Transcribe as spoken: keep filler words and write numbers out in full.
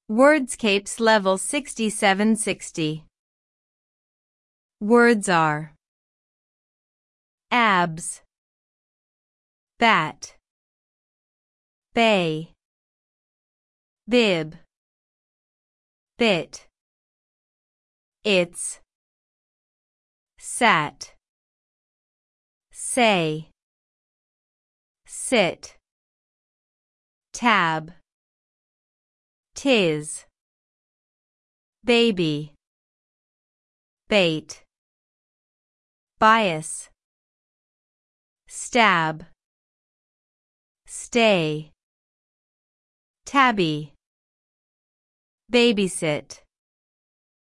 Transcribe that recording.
Wordscapes level sixty-seven sixty. Words are abs, bat, bay, bib, bit, it's, sat, say, sit, tab, tis, baby, bait, bias, stab, stay, tabby, babysit.